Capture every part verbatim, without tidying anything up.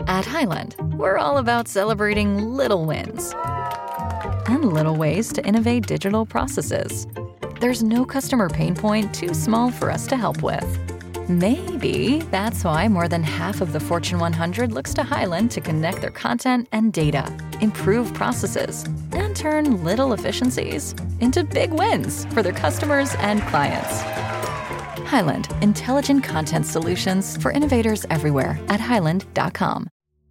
At Highland, we're all about celebrating little wins and little ways to innovate digital processes. There's no customer pain point too small for us to help with. Maybe that's why more than half of the Fortune one hundred looks to Highland to connect their content and data, improve processes, and turn little efficiencies into big wins for their customers and clients. Highland, intelligent content solutions for innovators everywhere at highland dot com.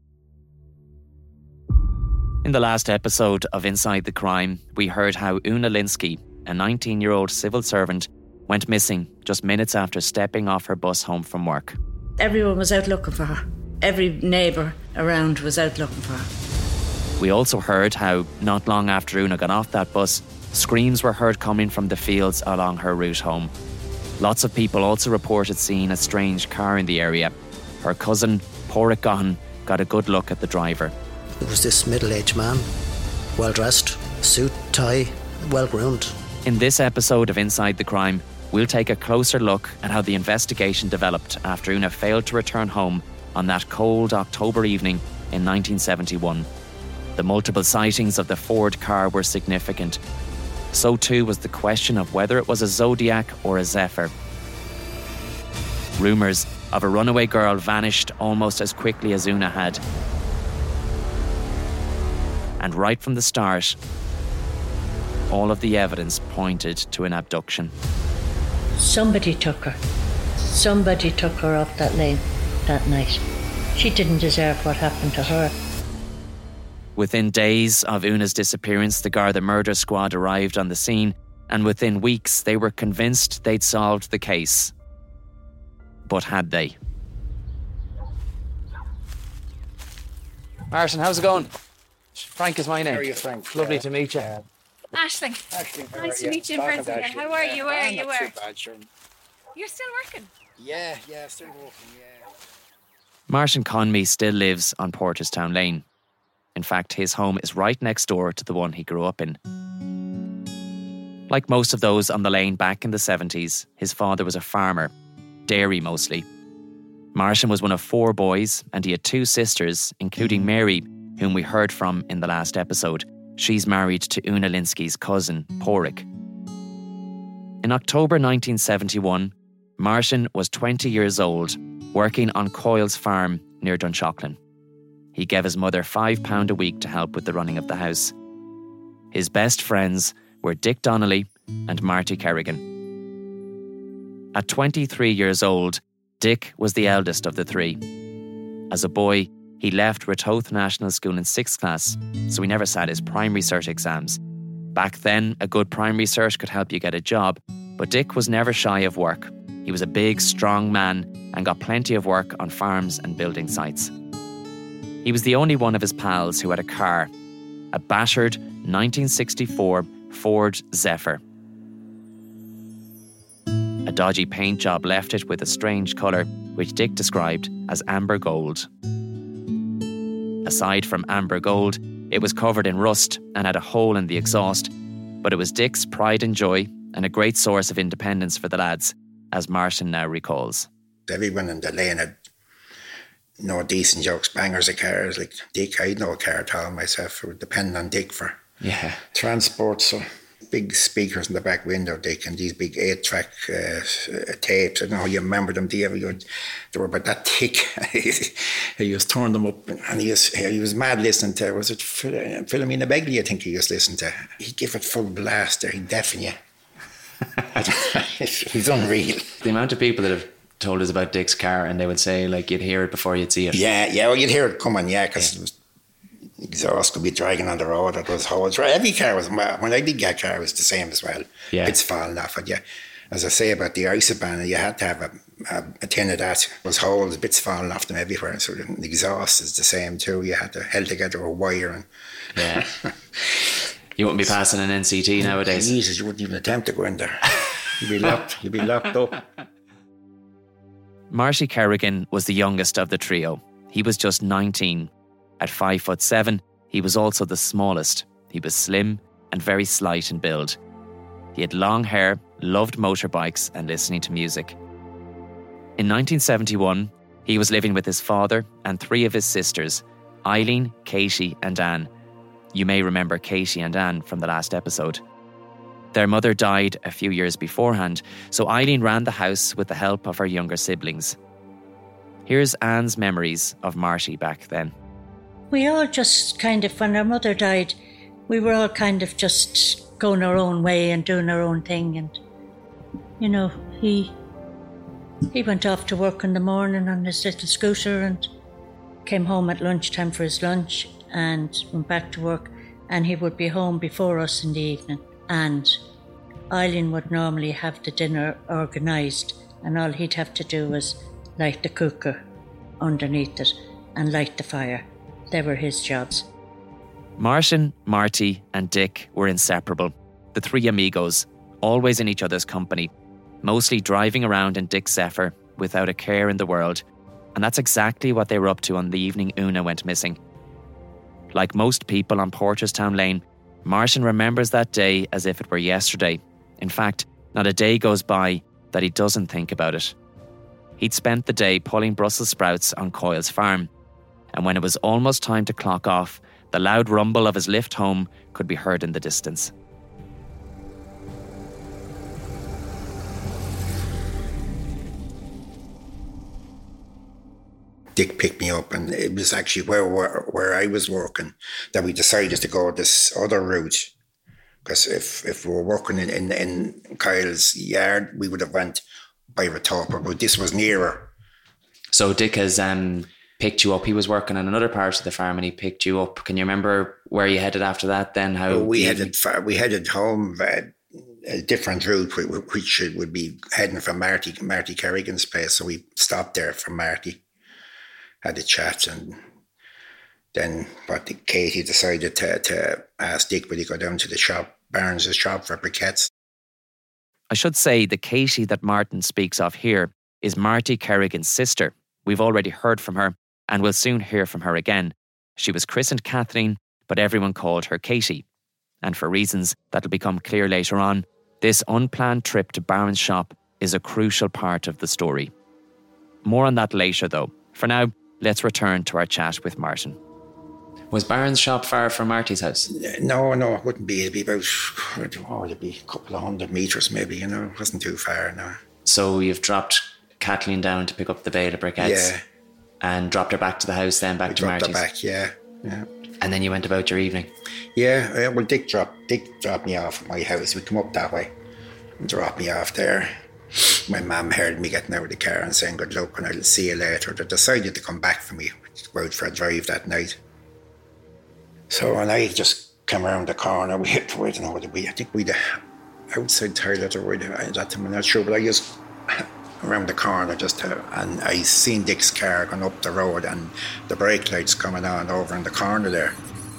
In the last episode of Inside the Crime, we heard how Una Linsky, a nineteen-year-old civil servant, went missing just minutes after stepping off her bus home from work. Everyone was out looking for her. Every neighbour around was out looking for her. We also heard how, not long after Una got off that bus, screams were heard coming from the fields along her route home. Lots of people also reported seeing a strange car in the area. Her cousin, Pádraig Gahan, got a good look at the driver. It was this middle-aged man, well-dressed, suit, tie, well-groomed. In this episode of Inside the Crime, we'll take a closer look at how the investigation developed after Una failed to return home on that cold October evening in nineteen seventy-one. The multiple sightings of the Ford car were significant. So too was the question of whether it was a Zodiac or a Zephyr. Rumours of a runaway girl vanished almost as quickly as Una had. And right from the start, all of the evidence pointed to an abduction. Somebody took her. Somebody took her off that lane that night. She didn't deserve what happened to her. Within days of Una's disappearance, the Garda murder squad arrived on the scene, and within weeks they were convinced they'd solved the case. But had they? Martin, how's it going? Frank is my name. How are you, Frank? Lovely uh, to meet you. Uh, Aisling. Aisling, how Nice are to meet you in Talking person to again. Aisling. How are you? Where Ah, are you? not Where? too bad, sure. You're still working? Yeah, yeah, still working, yeah. Martin Conmee still lives on Porterstown Lane. In fact, his home is right next door to the one he grew up in. Like most of those on the lane back in the seventies, his father was a farmer, dairy mostly. Martin was one of four boys, and he had two sisters, including Mary, whom we heard from in the last episode. She's married to Una Linsky's cousin, Pádraig. In October nineteen seventy-one, Martin was twenty years old, working on Coyle's farm near Dunshaughlin. He gave his mother five pounds a week to help with the running of the house. His best friends were Dick Donnelly and Marty Kerrigan. At twenty-three years old, Dick was the eldest of the three. As a boy, he left Ratoath National School in sixth class, so he never sat his primary cert exams. Back then, a good primary cert could help you get a job, but Dick was never shy of work. He was a big, strong man and got plenty of work on farms and building sites. He was the only one of his pals who had a car, a battered nineteen sixty-four Ford Zephyr. A dodgy paint job left it with a strange colour, which Dick described as amber gold. Aside from amber gold, it was covered in rust and had a hole in the exhaust, but it was Dick's pride and joy and a great source of independence for the lads, as Martin now recalls. Everyone in the lane had no decent jokes, bangers of cars. Like Dick, I had no car at all myself. I would depend on Dick for Yeah. transport. So big speakers in the back window, Dick, and these big eight-track uh, tapes. I don't know how you remember them, do you ever? They were about that thick. He was turning them up, and he was, he was mad listening to, was it Phil- Philomena Begley, I think he was listening to. He'd give it full blast there, he'd deafen you. He's unreal. The amount of people that have told us about Dick's car, and they would say, like, you'd hear it before you'd see it. Yeah, yeah, well, you'd hear it coming, yeah, because yeah. it was exhaust could be dragging on the road. It was holes. Every car was, when I did get a car, it was the same as well. Yeah. It's falling off it, yeah. As I say about the Isoban, you had to have a, a, a tin of that. There was holes, bits falling off them everywhere. So the exhaust is the same too. You had to held together a wire. And yeah. You wouldn't be passing an N C T nowadays. Jesus, you wouldn't even attempt to go in there. You'd be locked. You'd be locked up. Marty Kerrigan was the youngest of the trio. He was just nineteen. At five foot seven, he was also the smallest. He was slim and very slight in build. He had long hair, loved motorbikes and listening to music. In nineteen seventy-one, He was living with his father and three of his sisters, Eileen, Katie and Anne. You may remember Katie and Anne from the last episode. Their mother died a few years beforehand, so Eileen ran the house with the help of her younger siblings. Here's Anne's memories of Marty back then. We all just kind of, when our mother died, we were all kind of just going our own way and doing our own thing. And, you know, he he went off to work in the morning on his little scooter and came home at lunchtime for his lunch and went back to work, and he would be home before us in the evening. And Eileen would normally have the dinner organised, and all he'd have to do was light the cooker underneath it and light the fire. They were his jobs. Martin, Marty and Dick were inseparable. The three amigos, always in each other's company, mostly driving around in Dick's Zephyr without a care in the world. And that's exactly what they were up to on the evening Una went missing. Like most people on Porterstown Lane, Martin remembers that day as if it were yesterday. In fact, not a day goes by that he doesn't think about it. He'd spent the day pulling Brussels sprouts on Coyle's farm, and when it was almost time to clock off, the loud rumble of his lift home could be heard in the distance. Dick picked me up, and it was actually where, where where I was working that we decided to go this other route. Because if, if we were working in, in, in Kyle's yard, we would have went by Ratopa, but this was nearer. So Dick has um, picked you up. He was working on another part of the farm and he picked you up. Can you remember where you headed after that then? How well, we, the headed far, we headed home uh, a different route, which would be heading from Marty, Marty Kerrigan's place. So we stopped there from Marty, had a chat, and then what Katie decided to, to ask Dick would he go down to the shop, Barnes' shop for briquettes. I should say the Katie that Martin speaks of here is Marty Kerrigan's sister. We've already heard from her and we'll soon hear from her again. She was christened Kathleen, but everyone called her Katie. And for reasons that'll become clear later on, this unplanned trip to Barnes' shop is a crucial part of the story. More on that later though. For now, let's return to our chat with Martin. Was Barnes' shop far from Marty's house? No, no, it wouldn't be. It'd be about, oh, it'd be a couple of hundred metres maybe, you know. It wasn't too far, no. So you've dropped Kathleen down to pick up the bale of briquettes? Yeah. And dropped her back to the house then, back we to dropped Marty's? her back, yeah, yeah. And then you went about your evening? Yeah, well, Dick dropped, Dick dropped me off at my house. We'd come up that way and dropped me off there. My mum heard me getting out of the car and saying, good luck and I'll see you later. They decided to come back for me, to go out for a drive that night. So when I just came around the corner, we hit, I don't know what we, I think we'd outside toilet or we'd, at that time, I'm not sure, but I just around the corner just to, and I seen Dick's car going up the road and the brake lights coming on over in the corner there.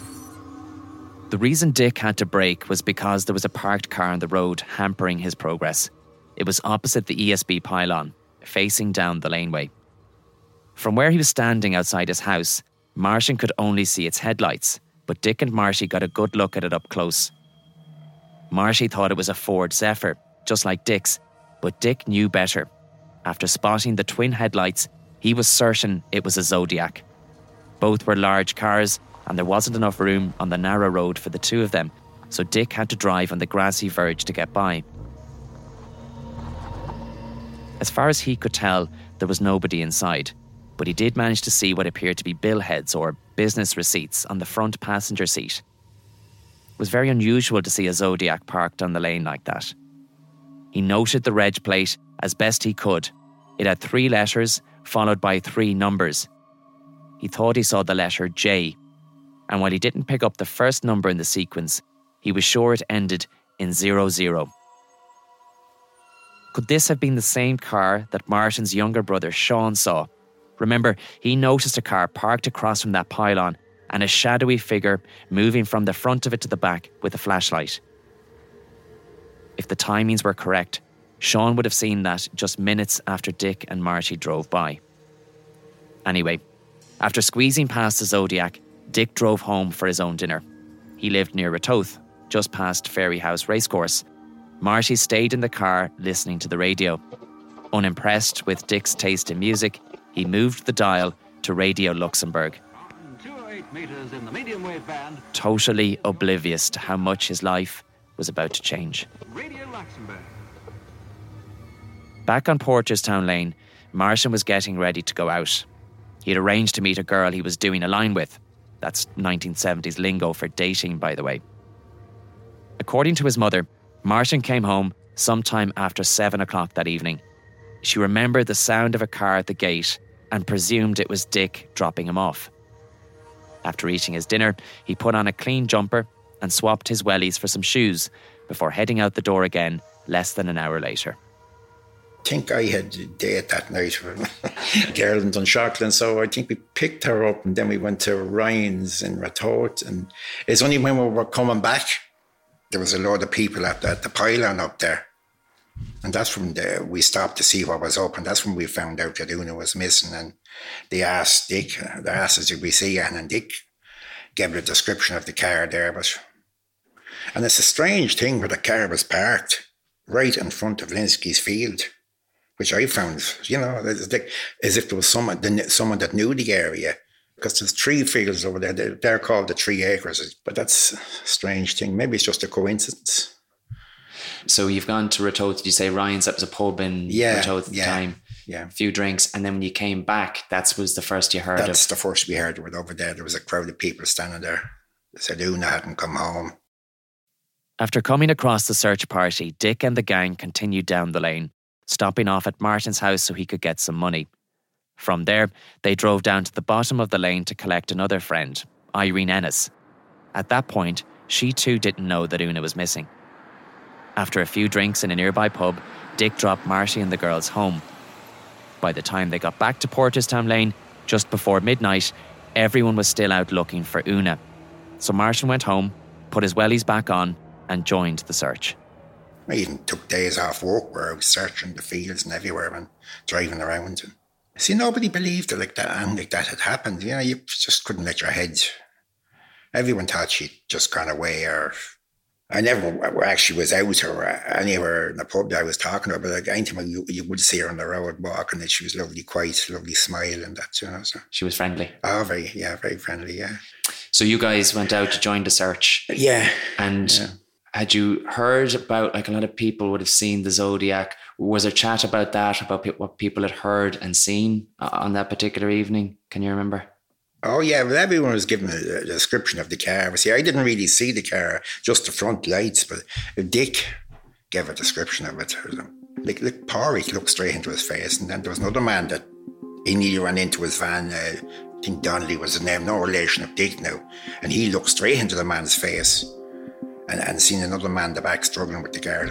The reason Dick had to brake was because there was a parked car on the road hampering his progress. It was opposite the E S B pylon, facing down the laneway. From where he was standing outside his house, Martin could only see its headlights, but Dick and Marty got a good look at it up close. Marty thought it was a Ford Zephyr, just like Dick's, but Dick knew better. After spotting the twin headlights, he was certain it was a Zodiac. Both were large cars, and there wasn't enough room on the narrow road for the two of them, so Dick had to drive on the grassy verge to get by. As far as he could tell, there was nobody inside, but he did manage to see what appeared to be billheads or business receipts on the front passenger seat. It was very unusual to see a Zodiac parked on the lane like that. He noted the reg plate as best he could. It had three letters followed by three numbers. He thought he saw the letter J, and while he didn't pick up the first number in the sequence, he was sure it ended in zero zero. Could this have been the same car that Martin's younger brother Sean saw? Remember, he noticed a car parked across from that pylon and a shadowy figure moving from the front of it to the back with a flashlight. If the timings were correct, Sean would have seen that just minutes after Dick and Marty drove by. Anyway, after squeezing past the Zodiac, Dick drove home for his own dinner. He lived near Ratoath, just past Ferry House Racecourse. Marty stayed in the car listening to the radio. Unimpressed with Dick's taste in music, he he moved the dial to Radio Luxembourg, two oh eight metres in the medium wave band. Totally oblivious to how much his life was about to change. Radio Luxembourg. Back on Porterstown Lane, Martin was getting ready to go out. He'd arranged to meet a girl he was doing a line with. That's nineteen seventies lingo for dating, by the way. According to his mother, Martin came home sometime after seven o'clock that evening. She remembered the sound of a car at the gate and presumed it was Dick dropping him off. After eating his dinner, he put on a clean jumper and swapped his wellies for some shoes before heading out the door again less than an hour later. I think I had a date that night with a girl in Dunshaughlin, so I think we picked her up and then we went to Ryan's in Ratoath, and it's only when we were coming back, there was a load of people at the, at the pylon up there, and that's when the, we stopped to see what was up, and that's when we found out that Una was missing, and they asked Dick, they asked us, did we see Anne, and Dick gave a description of the car there, but and it's a strange thing where the car was parked right in front of Linsky's field, which I found, you know, it's like, as if there was someone, someone that knew the area, because there's three fields over there. They're, they're called the Three Acres, but that's a strange thing. Maybe it's just a coincidence. So you've gone to Ratoath, did you say Ryan's? That was a pub in yeah, Ratoath at the yeah, time. Yeah. A few drinks, and then when you came back, that was the first you heard That's of. That's the first we heard of it over there. There was a crowd of people standing there. They said Una hadn't come home. After coming across the search party, Dick and the gang continued down the lane, stopping off at Martin's house so he could get some money. From there, they drove down to the bottom of the lane to collect another friend, Irene Ennis. At that point, she too didn't know that Una was missing. After a few drinks in a nearby pub, Dick dropped Marty and the girls home. By the time they got back to Porterstown Lane, just before midnight, everyone was still out looking for Una. So Martin went home, put his wellies back on, and joined the search. I even took days off work where I was searching the fields and everywhere and driving around. And see, nobody believed it like that, and like that had happened. You know, you just couldn't let your head. Everyone thought she'd just gone away, or I never actually was out or anywhere in the pub that I was talking about. But like anytime you, you would see her on the road walking, and she was lovely, quiet, lovely smile, and that, you know. So she was friendly. Oh, very, yeah, very friendly, yeah. So you guys went out to join the search. Yeah, and. Yeah. Had you heard about, like a lot of people would have seen the Zodiac? Was there chat about that, about pe- what people had heard and seen on that particular evening? Can you remember? Oh, yeah. Well, everyone was given a, a description of the car. But see, I didn't really see the car, just the front lights. But Dick gave a description of it. Like, like Porrick looked straight into his face. And then there was another man that he nearly ran into his van. Uh, I think Donnelly was his name, no relation of Dick now. And he looked straight into the man's face. And, and seen another man in the back struggling with the girl.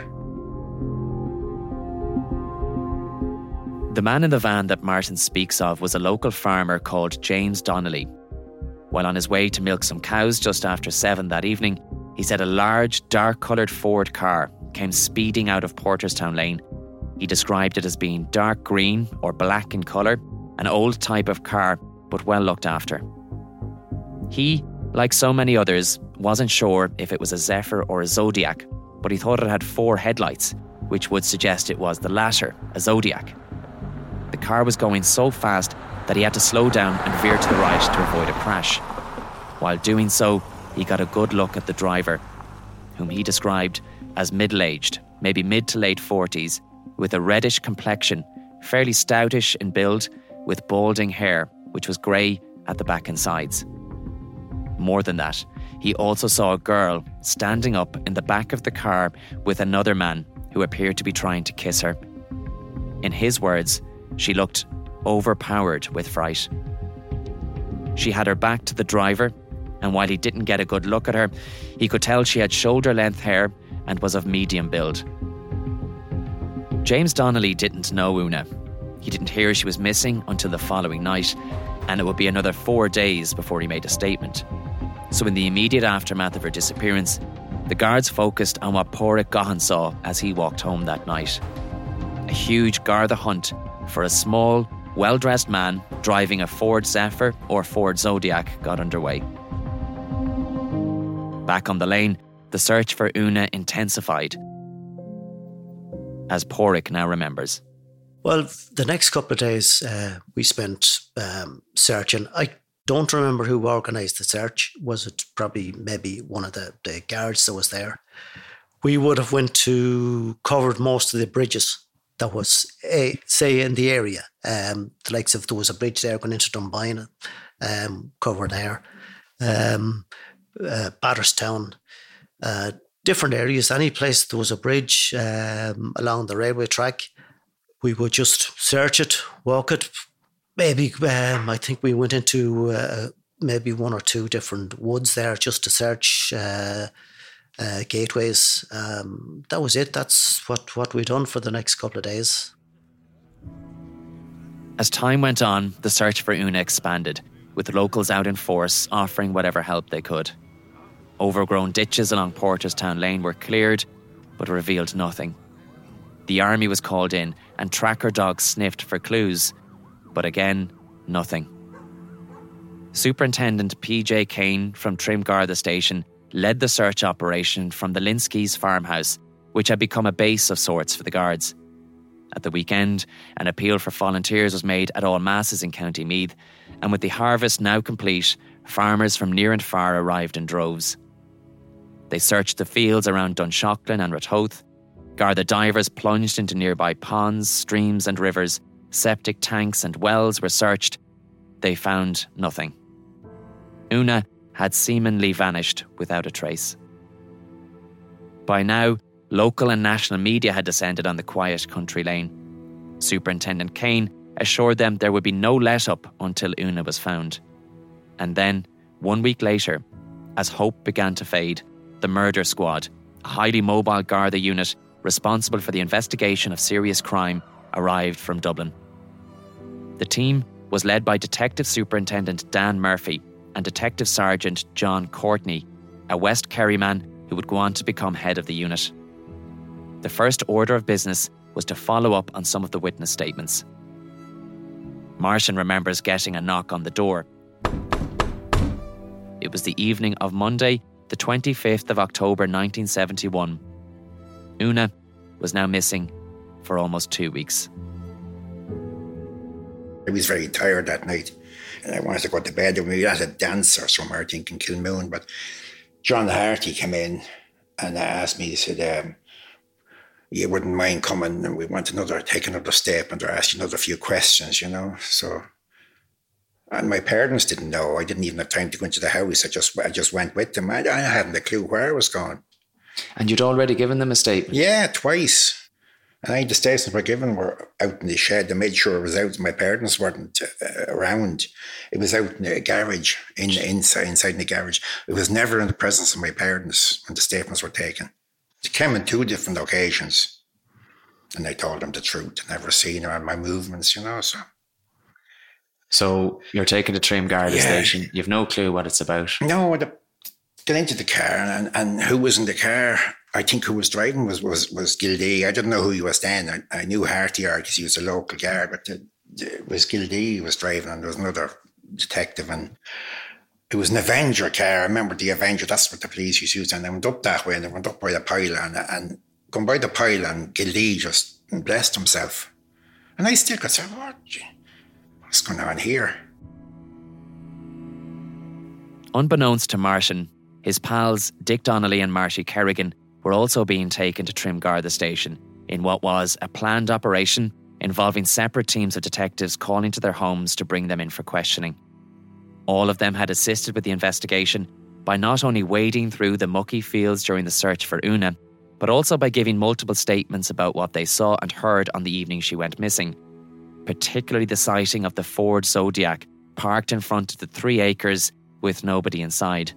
The man in the van that Martin speaks of was a local farmer called James Donnelly. While on his way to milk some cows just after seven that evening, he said a large, dark-coloured Ford car came speeding out of Porterstown Lane. He described it as being dark green or black in colour, an old type of car, but well looked after. He, like so many others, wasn't sure if it was a Zephyr or a Zodiac, but he thought it had four headlights, which would suggest it was the latter, a Zodiac. The car was going so fast that he had to slow down and veer to the right to avoid a crash. While doing so, he got a good look at the driver, whom he described as middle-aged, maybe mid to late forties, with a reddish complexion, fairly stoutish in build, with balding hair, which was grey at the back and sides. More than that, he also saw a girl standing up in the back of the car with another man who appeared to be trying to kiss her. In his words, she looked overpowered with fright. She had her back to the driver, and while he didn't get a good look at her, he could tell she had shoulder-length hair and was of medium build. James Donnelly didn't know Una. He didn't hear she was missing until the following night, and it would be another four days before he made a statement. So in the immediate aftermath of her disappearance, the guards focused on what Porrick Gahan saw as he walked home that night. A huge Garda hunt for a small, well-dressed man driving a Ford Zephyr or Ford Zodiac got underway. Back on the lane, the search for Una intensified, as Porrick now remembers. Well, the next couple of days uh, we spent um, searching. I don't remember who organised the search. Was it probably maybe one of the, the guards that was there? We would have went to, covered most of the bridges that was, uh, say, in the area. Um, the likes of, there was a bridge there going into Dunboyne, um, covered there. Um, uh, Batterstown, uh, different areas. Any place there was a bridge um, along the railway track, we would just search it, walk it. Maybe um, I think we went into uh, maybe one or two different woods there just to search uh, uh, gateways. Um, that was it. That's what, what we done for the next couple of days. As time went on, the search for Una expanded, with locals out in force offering whatever help they could. Overgrown ditches along Porterstown Lane were cleared, but revealed nothing. The army was called in and tracker dogs sniffed for clues, but again, nothing. Superintendent P J Kane from Trimgarda Station led the search operation from the Linsky's farmhouse, which had become a base of sorts for the guards. At the weekend, an appeal for volunteers was made at all masses in County Meath, and with the harvest now complete, farmers from near and far arrived in droves. They searched the fields around Dunshaughlin and Ratoath. Garda divers plunged into nearby ponds, streams and rivers. Septic tanks and wells were searched. They found nothing. Una had seemingly vanished without a trace. By now, local and national media had descended on the quiet country lane. Superintendent Kane assured them there would be no let-up until Una was found. And then, one week later, as hope began to fade, the Murder Squad, a highly mobile Garda unit responsible for the investigation of serious crime, arrived from Dublin. The team was led by Detective Superintendent Dan Murphy and Detective Sergeant John Courtney, a West Kerry man who would go on to become head of the unit. The first order of business was to follow up on some of the witness statements. Martian remembers getting a knock on the door. It was the evening of Monday, the twenty-fifth of October nineteen seventy-one. Una was now missing for almost two weeks. I was very tired that night and I wanted to go to bed. We had a dance or somewhere, I think, in Kilmoon, but John Harty came in and asked me, he said, um, you wouldn't mind coming and we want another, take another statement or ask you another few questions, you know. So, and my parents didn't know. I didn't even have time to go into the house. I just I just went with them. I, I hadn't a clue where I was going. And you'd already given them a statement? Yeah, twice. And I, the statements were given were out in the shed. They made sure it was out. My parents weren't uh, around. It was out in the garage, in inside inside in the garage. It was never in the presence of my parents when the statements were taken. It came in two different occasions. And I told them the truth. I never seen her on my movements, you know, so... So you're taken to Trimgarda Yeah. Station. You've no clue what it's about. No, the, get into the car and, and who was in the car? I think who was driving was was, was Gildee. I didn't know who he was then. I, I knew Harty because he was a local guard, but the, the, it was Gildee who was driving and there was another detective and it was an Avenger car. I remember the Avenger, that's what the police used to use. And they went up that way and they went up by the pylon and going by the pylon, Gildee just blessed himself. And I still could say, what? What's going on here? Unbeknownst to Martian, his pals Dick Donnelly and Marty Kerrigan were also being taken to Trimgarda Station in what was a planned operation involving separate teams of detectives calling to their homes to bring them in for questioning. All of them had assisted with the investigation by not only wading through the mucky fields during the search for Una, but also by giving multiple statements about what they saw and heard on the evening she went missing, particularly the sighting of the Ford Zodiac parked in front of the three acres with nobody inside.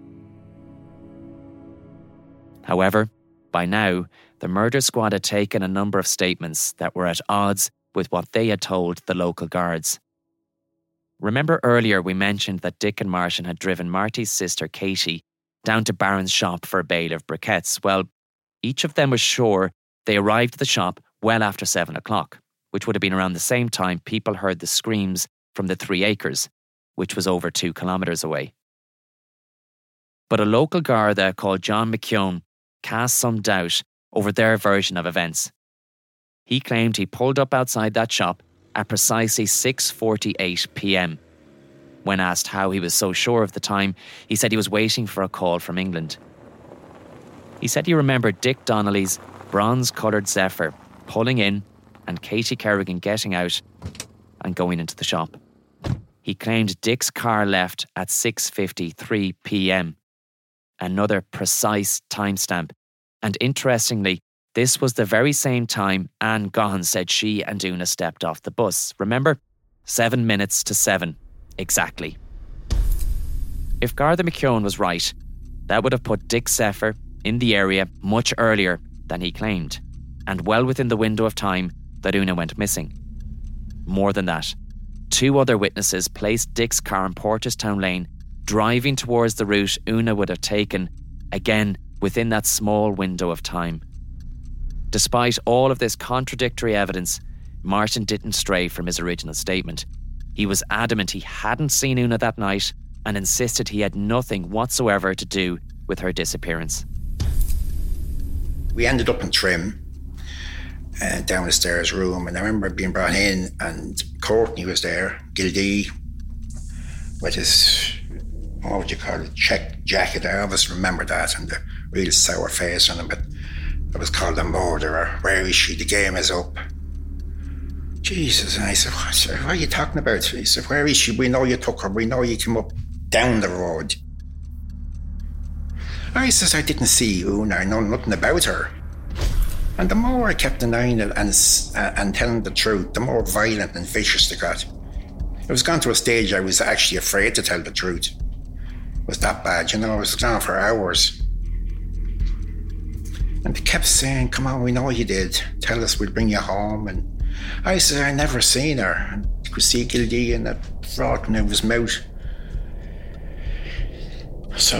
However, by now, the murder squad had taken a number of statements that were at odds with what they had told the local guards. Remember earlier we mentioned that Dick and Martian had driven Marty's sister Katie down to Barron's shop for a bale of briquettes. Well, each of them was sure they arrived at the shop well after seven o'clock, which would have been around the same time people heard the screams from the three acres, which was over two kilometres away. But a local Garda called John McKeown cast some doubt over their version of events. He claimed he pulled up outside that shop at precisely six forty-eight p.m. When asked how he was so sure of the time, he said he was waiting for a call from England. He said he remembered Dick Donnelly's bronze-coloured Zephyr pulling in and Katie Kerrigan getting out and going into the shop. He claimed Dick's car left at six fifty-three p.m. Another precise timestamp. And interestingly, this was the very same time Anne Gaughan said she and Una stepped off the bus. Remember? Seven minutes to seven. Exactly. If Garda McKeown was right, that would have put Dick Zephyr in the area much earlier than he claimed, and well within the window of time that Una went missing. More than that, two other witnesses placed Dick's car in Portestown Lane, driving towards the route Una would have taken, again within that small window of time. Despite all of this contradictory evidence, Martin didn't stray from his original statement. He was adamant he hadn't seen Una that night and insisted he had nothing whatsoever to do with her disappearance. We ended up in Trim, uh, down the stairs room, and I remember being brought in and Courtney was there, Gildee, with his, what would you call it, check jacket. I always remember that, and the real sour face on him, but it was called a murderer. Where is she? The game is up. Jesus, and I said, what, what are you talking about? He said, where is she? We know you took her. We know you came up down the road. I says, I didn't see Una. I know nothing about her. And the more I kept denying it and, uh, and telling the truth, the more violent and vicious they got. It was gone to a stage I was actually afraid to tell the truth. It was that bad, you know. I was gone for hours. And they kept saying, come on, we know you did. Tell us, we'll bring you home. And I said, I never seen her. And you could see Gildee and that frog coming out of his mouth. So...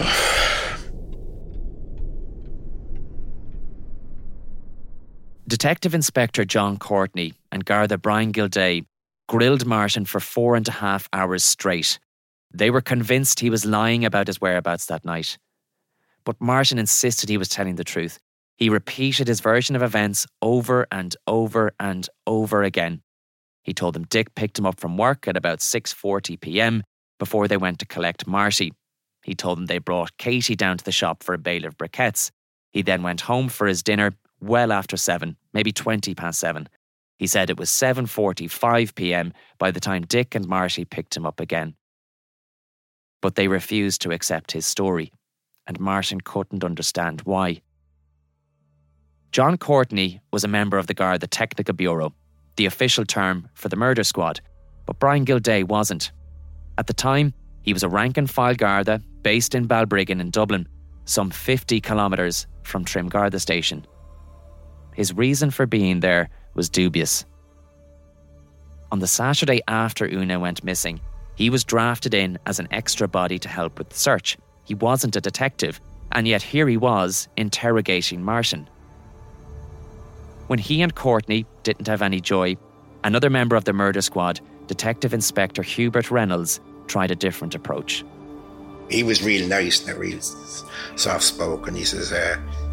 Detective Inspector John Courtney and Garda Brian Gildea grilled Martin for four and a half hours straight. They were convinced he was lying about his whereabouts that night. But Martin insisted he was telling the truth. He repeated his version of events over and over and over again. He told them Dick picked him up from work at about six forty p.m. before they went to collect Marty. He told them they brought Katie down to the shop for a bale of briquettes. He then went home for his dinner well after seven, maybe twenty past seven. He said it was seven forty-five p.m. by the time Dick and Marty picked him up again. But they refused to accept his story, and Martin couldn't understand why. John Courtney was a member of the Garda Technical Bureau, the official term for the murder squad, but Brian Gildea wasn't. At the time, he was a rank-and-file Garda based in Balbriggan in Dublin, some fifty kilometres from Trim Garda Station. His reason for being there was dubious. On the Saturday after Una went missing, he was drafted in as an extra body to help with the search. He wasn't a detective, and yet here he was interrogating Martin. When he and Courtney didn't have any joy, another member of the murder squad, Detective Inspector Hubert Reynolds, tried a different approach. He was real nice and real soft-spoken. He says, uh,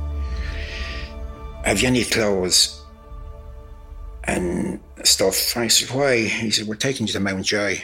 have you any clothes and stuff? I said, why? He said, we're taking you to Mountjoy.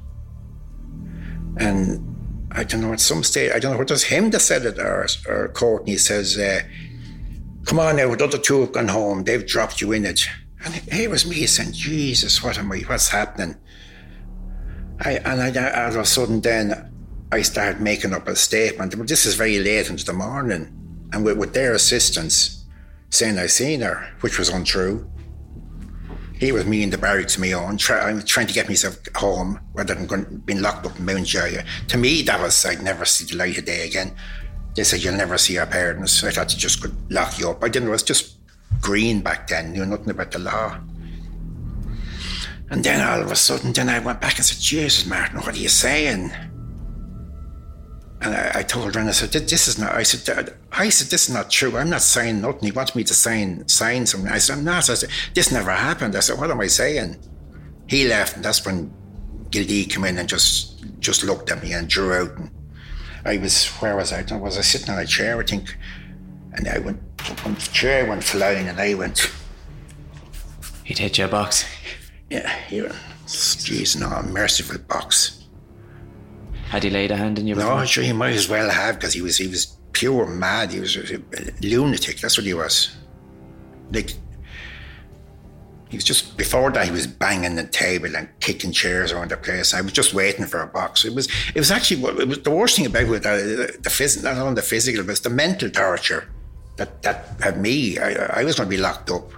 And I don't know, at some stage, I don't know whether it was him that said it or, or Courtney says, uh, come on now, the other two have gone home, they've dropped you in it. And here was me saying, Jesus, what am I, what's happening? I, and I, all of a sudden then, I started making up a statement. Well, this is very late into the morning. And with, with their assistance, saying I seen her, which was untrue. He was me in the barracks, me on, try, I'm trying to get myself home rather than going, being locked up in Mountjoy. To me, that was, I'd never see the light of day again. They said, you'll never see our parents. I thought they just could lock you up. I didn't know, it was just green back then, knew nothing about the law. And then all of a sudden, then I went back and said, Jesus, Martin, what are you saying? And I, I told her, and I said, this is not, I said, I said, this is not true. I'm not saying nothing. He wants me to sign, sign something. I said, I'm not. I said, this never happened. I said, what am I saying? He left, and that's when Gildee came in and just, just looked at me and drew out. And I was, where was I? I don't know, was I sitting on a chair, I think? And I went, the chair went flying, and I went, He'd hit you a box? Yeah, he was, jeez, no, a merciful box. Had he laid a hand in you before? No, sure, he might as well have, because he was, he was pure mad. He was a, a lunatic, that's what he was. Like, he was just, before that, he was banging the table and kicking chairs around the place. I was just waiting for a box. It was it was actually, it was the worst thing about it, uh, the physical, not only the physical, but it's the mental torture that, that had me. I, I was going to be locked up.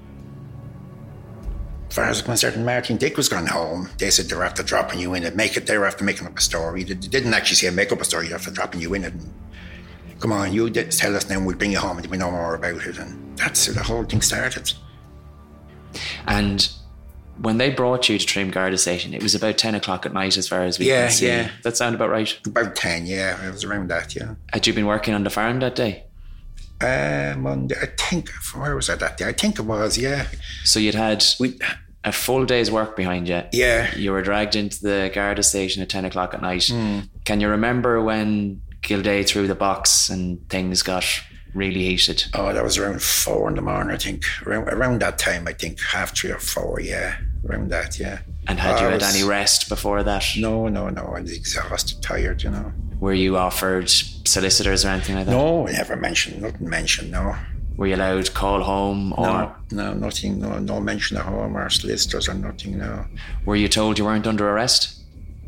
As far as I'm concerned, Martin Dick was gone home. They said they were after dropping you in it. Make it, they were after making up a story. They didn't actually say make up a story, they're after dropping you in it. And, come on, you did, tell us now, we'll bring you home and we know more about it. And that's how the whole thing started. And when they brought you to Trim Garda Station, it was about ten o'clock at night as far as we yeah, can see. Yeah, that sound about right? About ten, yeah. It was around that, yeah. Had you been working on the farm that day? Uh, Monday, I think, where was I that day? I think it was, yeah. So you'd had we, a full day's work behind you. Yeah. You were dragged into the Garda Station at ten o'clock at night. Mm. Can you remember when Gilday threw the box and things got really heated? Oh, that was around four in the morning, I think. Around, around that time, I think, half three or four, yeah. Around that, yeah. And had oh, you had was, any rest before that? No, no, no. I was exhausted, tired, you know. Were you offered solicitors or anything like that? No, I never mentioned, nothing mentioned, no. Were you allowed to call home or? No, no, nothing, no, no mention of home or solicitors or nothing, no. Were you told you weren't under arrest?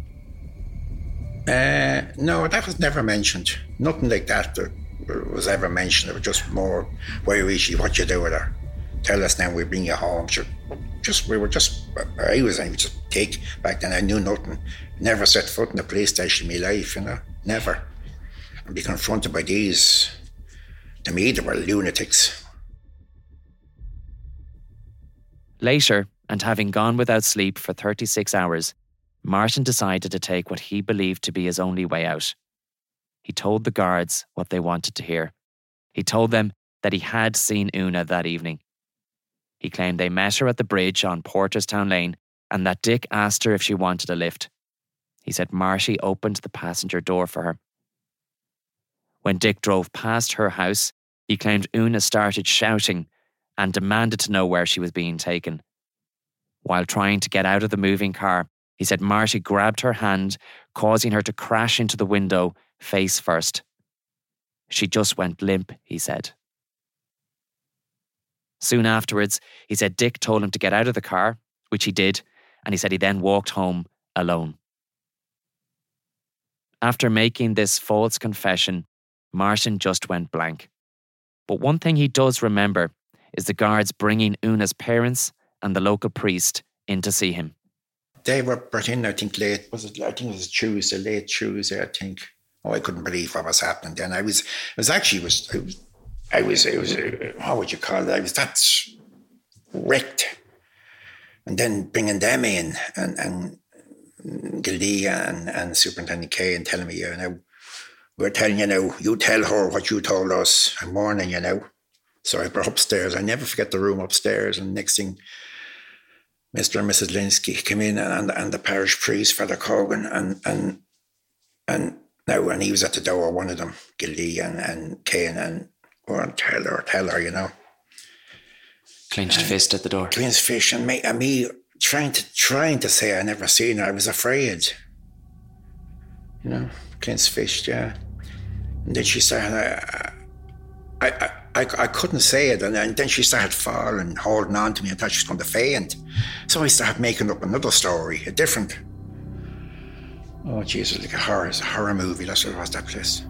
Uh, no, that was never mentioned. Nothing like that was ever mentioned. It was just more, where is she, what you do with her? Tell us now, we bring you home. Just, we were just, I was, I was just take back then. I knew nothing. Never set foot in the police station in my life, you know, never. And be confronted by these, to me, they were lunatics. Later, and having gone without sleep for thirty-six hours, Martin decided to take what he believed to be his only way out. He told the guards what they wanted to hear. He told them that he had seen Una that evening. He claimed they met her at the bridge on Porterstown Lane and that Dick asked her if she wanted a lift. He said Marshy opened the passenger door for her. When Dick drove past her house, he claimed Una started shouting and demanded to know where she was being taken. While trying to get out of the moving car, he said Marshy grabbed her hand, causing her to crash into the window face first. She just went limp, he said. Soon afterwards, he said Dick told him to get out of the car, which he did, and he said he then walked home alone. After making this false confession, Martin just went blank. But one thing he does remember is the guards bringing Una's parents and the local priest in to see him. They were brought in, I think, late, was it, I think it was Tuesday, late Tuesday, I think. Oh, I couldn't believe what was happening then. I was, it was actually, it was, it was, I was, it was, uh, how would you call it? I was that wrecked. And then bringing them in and, and Gildea and, and Superintendent Kay and telling me, you know, we're telling you now, you tell her what you told us. I'm warning you now. So I were upstairs. I never forget the room upstairs. And next thing, Mister and Missus Linsky came in and, and the parish priest, Father Cogan, and and and now and he was at the door, one of them, Gildea and, and Kane, and oh, tell her, tell her, you know. Clenched and fist at the door. Clenched fist, and me, and me trying to trying to say I never seen her. I was afraid. You know, clenched fist, yeah. And then she started, I, I, I, I, I couldn't say it, and then she started falling, holding on to me. I thought she was going to faint. So I started making up another story, a different. Oh, Jesus, like a horror, it's a horror movie. That's what it was, that place.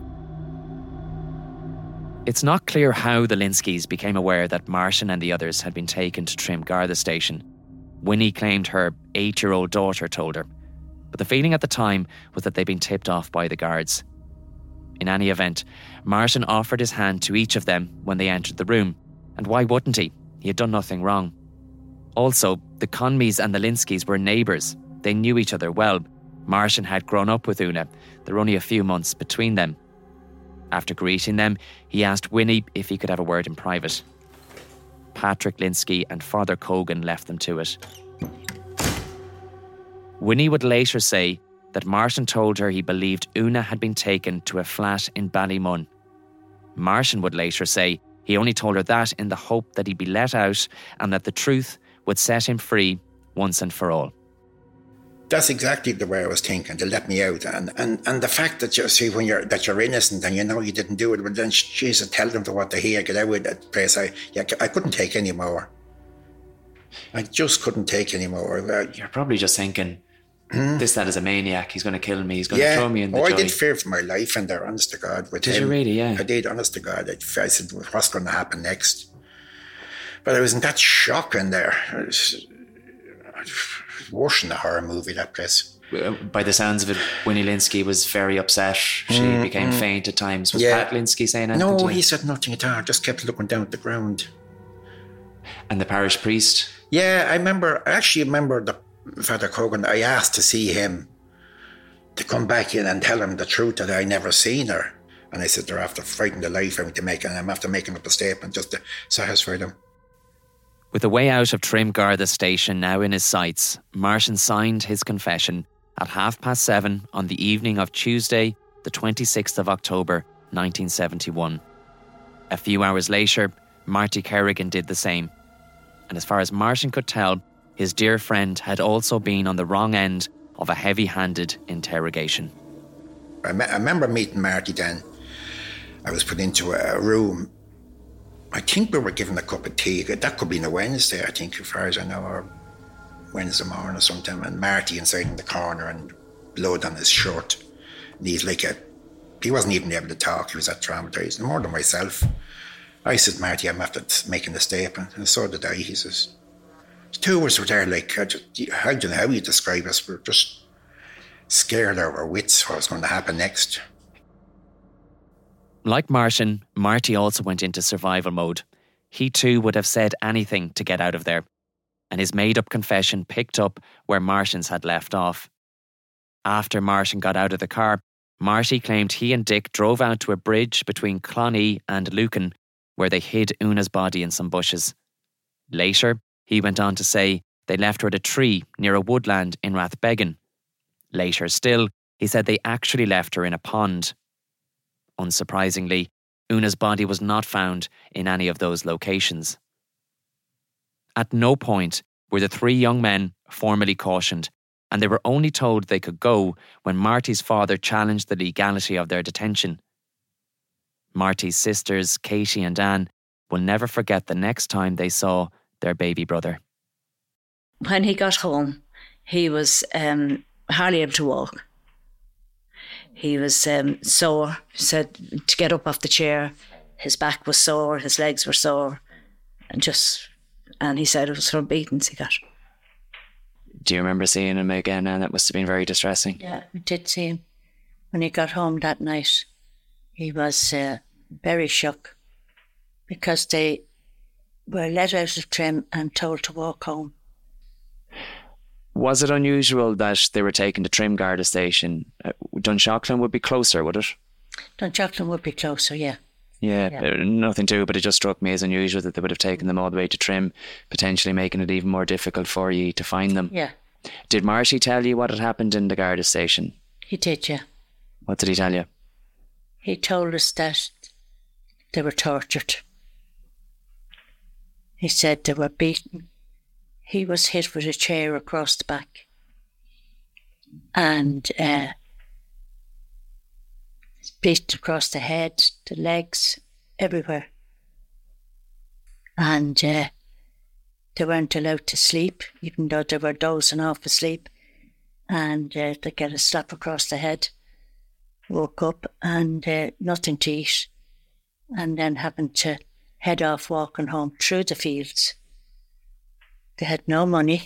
It's not clear how the Linskys became aware that Martin and the others had been taken to Trim Garda Station. Winnie claimed her eight-year-old daughter told her, but the feeling at the time was that they'd been tipped off by the guards. In any event, Martin offered his hand to each of them when they entered the room, and why wouldn't he? He had done nothing wrong. Also, the Conmeys and the Linskys were neighbours. They knew each other well. Martin had grown up with Una. There were only a few months between them. After greeting them, he asked Winnie if he could have a word in private. Patrick Linsky and Father Cogan left them to it. Winnie would later say that Martin told her he believed Una had been taken to a flat in Ballymun. Martin would later say he only told her that in the hope that he'd be let out and that the truth would set him free once and for all. That's exactly the way I was thinking, to let me out. And and, and the fact that you see when you're that you're innocent and you know you didn't do it, but then Jesus, tell them to what they hear, get out of that place. I yeah, I couldn't take any more. I just couldn't take any more. You're probably just thinking, hmm? this lad is a maniac. He's going to kill me. He's going yeah. to throw me in the oh, joy. I did fear for my life in there, honest to God. With did him. you really? Yeah. I did, honest to God. I, I said, what's going to happen next? But I was in that shock in there. It was, worse than a horror movie, that place. By the sounds of it, Winnie Linsky was very upset. She mm, became mm. faint at times. Was yeah. Pat Linsky saying anything? No, he said nothing at all. Just kept looking down at the ground. And the parish priest? Yeah, I remember, I actually remember the Father Cogan. I asked to see him to come back in and tell him the truth that I never seen her. And I said, they're after fighting the life out of me to make, and I'm after making up a statement just to satisfy them. With the way out of Trimgarda station now in his sights, Martin signed his confession at half past seven on the evening of Tuesday, the twenty-sixth of October, nineteen seventy-one. A few hours later, Marty Kerrigan did the same. And as far as Martin could tell, his dear friend had also been on the wrong end of a heavy-handed interrogation. I, me- I remember meeting Marty then. I was put into a room. I think we were given a cup of tea. That could be on a Wednesday, I think, as far as I know, or Wednesday morning or sometime. And Marty inside in the corner and blood on his shirt. And he's like a... He wasn't even able to talk. He was that traumatised. More than myself. I said, Marty, I'm after making a statement. And so did I. He says... The two of us were there like... I, just, I don't know how you describe us. We were just scared out of our wits what was going to happen next. Like Martin, Marty also went into survival mode. He too would have said anything to get out of there, and his made-up confession picked up where Martin's had left off. After Martin got out of the car, Marty claimed he and Dick drove out to a bridge between Clonee and Lucan, where they hid Una's body in some bushes. Later, he went on to say they left her at a tree near a woodland in Rathbegan. Later still, he said they actually left her in a pond. Unsurprisingly, Una's body was not found in any of those locations. At no point were the three young men formally cautioned, and they were only told they could go when Marty's father challenged the legality of their detention. Marty's sisters, Katie and Anne, will never forget the next time they saw their baby brother. When he got home, he was um, hardly able to walk. He was um, sore, said to get up off the chair. His back was sore, his legs were sore, and just, and he said it was from beatings he got. Do you remember seeing him again? And that must have been very distressing. Yeah, we did see him. When he got home that night, he was uh, very shook because they were let out of Trim and told to walk home. Was it unusual that they were taken to Trimgarda station? Uh, Dunshaughlin would be closer, would it? Dunshaughlin would be closer, yeah. Yeah, yeah. Uh, nothing to it, but it just struck me as unusual that they would have taken them all the way to Trim, potentially making it even more difficult for you to find them. Yeah. Did Marty tell you what had happened in the Garda station? He did, yeah. What did he tell you? He told us that they were tortured. He said they were beaten. He was hit with a chair across the back and uh, beaten across the head, the legs, everywhere. And uh, they weren't allowed to sleep, even though they were dozing off asleep. And uh, they get a slap across the head, woke up and uh, nothing to eat, and then happened to head off walking home through the fields. They had no money.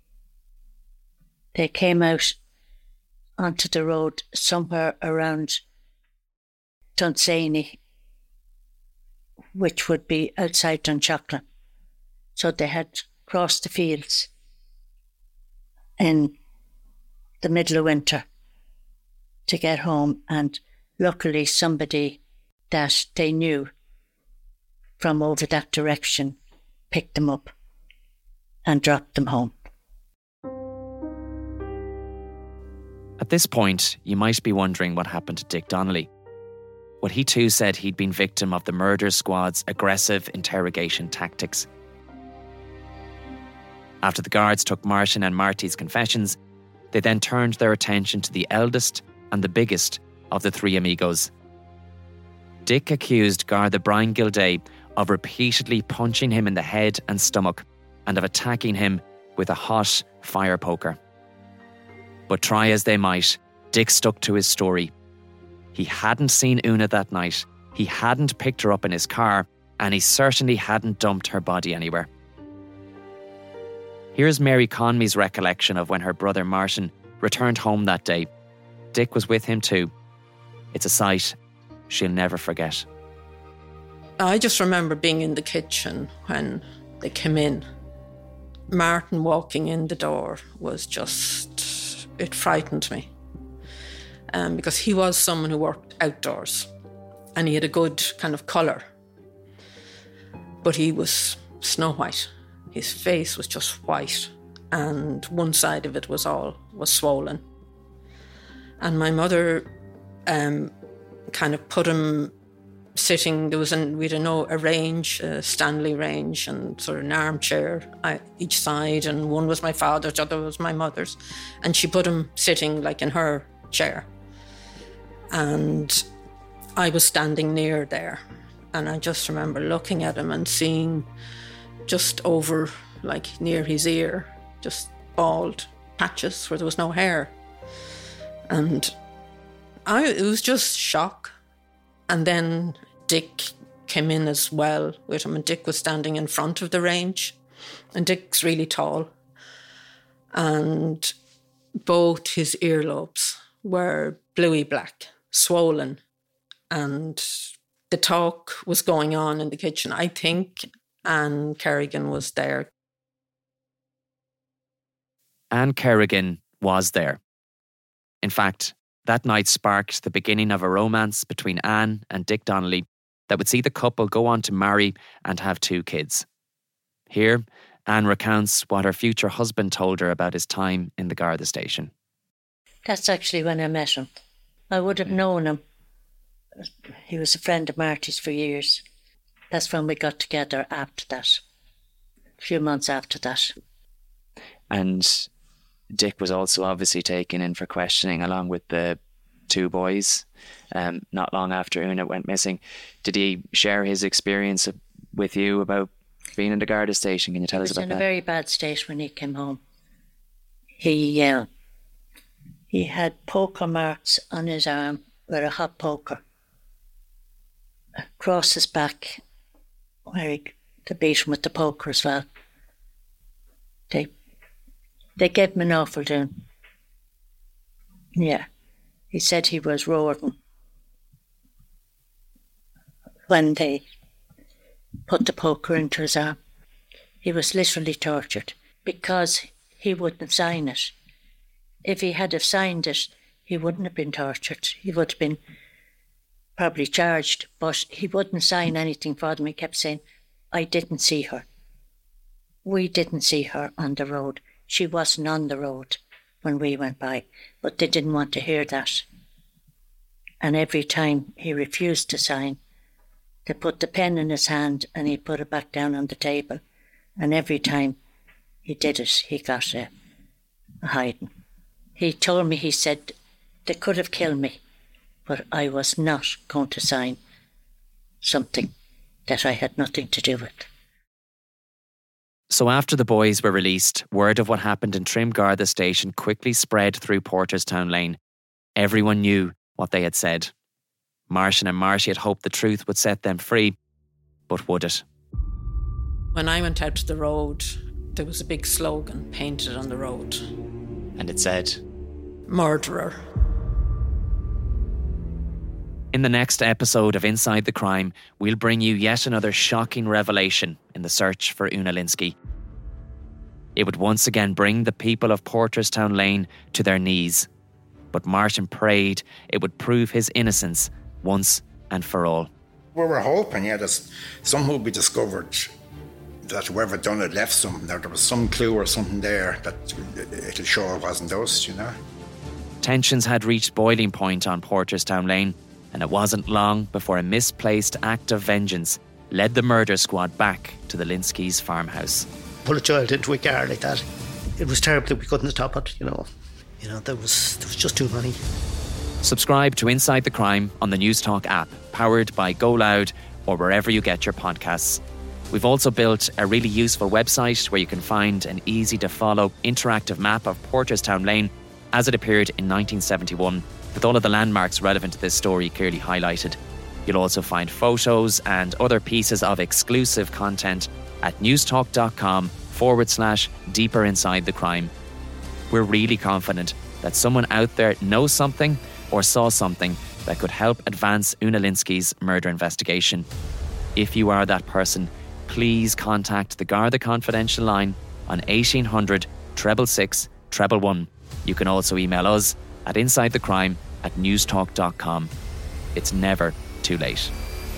They came out onto the road somewhere around Dunsany, which would be outside Dunshaughlin. So they had crossed the fields in the middle of winter to get home, and luckily somebody that they knew from over that direction picked them up and dropped them home. At this point, you might be wondering what happened to Dick Donnelly. Well, he too said he'd been victim of the murder squad's aggressive interrogation tactics. After the guards took Martin and Marty's confessions, they then turned their attention to the eldest and the biggest of the three amigos. Dick accused Garda Brian Gilday of repeatedly punching him in the head and stomach and of attacking him with a hot fire poker. But try as they might, Dick stuck to his story. He hadn't seen Una that night, he hadn't picked her up in his car, and he certainly hadn't dumped her body anywhere. Here's Mary Conmey's recollection of when her brother Martin returned home that day. Dick was with him too. It's a sight she'll never forget. I just remember being in the kitchen when they came in. Martin walking in the door was just, it frightened me. Um, because he was someone who worked outdoors and he had a good kind of colour. But he was snow white. His face was just white and one side of it was all, was swollen. And my mother um, kind of put him sitting, there was an, we don't know, a range, a Stanley range and sort of an armchair each side, and one was my father's, the other was my mother's. And she put him sitting like in her chair. And I was standing near there. And I just remember looking at him and seeing just over, like near his ear, just bald patches where there was no hair. And I, it was just shock. And then Dick came in as well with him, and Dick was standing in front of the range. And Dick's really tall. And both his earlobes were bluey black, swollen. And the talk was going on in the kitchen. I think Anne Kerrigan was there. Anne Kerrigan was there. In fact, that night sparked the beginning of a romance between Anne and Dick Donnelly that would see the couple go on to marry and have two kids. Here, Anne recounts what her future husband told her about his time in the Garda station. That's actually when I met him. I would have known him. He was a friend of Marty's for years. That's when we got together after that. A few months after that. And Dick was also obviously taken in for questioning along with the two boys um, not long after Una went missing. Did he share his experience with you about being in the Garda station? Can you tell us about that? He was in a very bad state when he came home. He, uh, he had poker marks on his arm with a hot poker. Across his back, where he, they beat him with the poker as well. They They gave him an awful doing. Yeah. He said he was roaring when they put the poker into his arm. He was literally tortured because he wouldn't sign it. If he had have signed it, he wouldn't have been tortured. He would have been probably charged, but he wouldn't sign anything for them. He kept saying, I didn't see her. We didn't see her on the road. She wasn't on the road when we went by, but they didn't want to hear that. And every time he refused to sign, they put the pen in his hand and he put it back down on the table. And every time he did it, he got a, a hiding. He told me, he said, they could have killed me, but I was not going to sign something that I had nothing to do with. So after the boys were released, word of what happened in Trim Garda station quickly spread through Porterstown Lane. Everyone knew what they had said. Martin and Marty had hoped the truth would set them free, but would it? When I went out to the road, there was a big slogan painted on the road. And it said, murderer. In the next episode of Inside the Crime, we'll bring you yet another shocking revelation in the search for Una Lynskey. It would once again bring the people of Porterstown Lane to their knees. But Martin prayed it would prove his innocence once and for all. We were hoping, yeah, that somehow would be discovered that whoever done it left something, that there was some clue or something there that it'll show it wasn't us, you know. Tensions had reached boiling point on Porterstown Lane, and it wasn't long before a misplaced act of vengeance led the murder squad back to the Lynskey's farmhouse. pull a child into a car like that. It was terrible that we couldn't stop it, you know. You know, there was, there was just too many. Subscribe to Inside the Crime on the News Talk app, powered by Go Loud or wherever you get your podcasts. We've also built a really useful website where you can find an easy-to-follow interactive map of Porterstown Lane as it appeared in nineteen seventy-one, with all of the landmarks relevant to this story clearly highlighted. You'll also find photos and other pieces of exclusive content at newstalk.com forward slash deeper inside the crime. We're really confident that someone out there knows something or saw something that could help advance Una Linsky's murder investigation. If you are that person, please contact the Garda Confidential line on eighteen hundred, six six six, one one one. You can also email us at insidethecrime at newstalk dot com. It's never too late.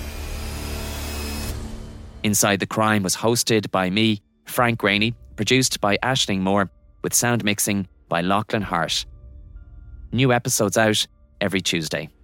Inside the Crime was hosted by me, Frank Rainey, produced by Aisling Moore, with sound mixing by Lachlan Hart. New episodes out every Tuesday.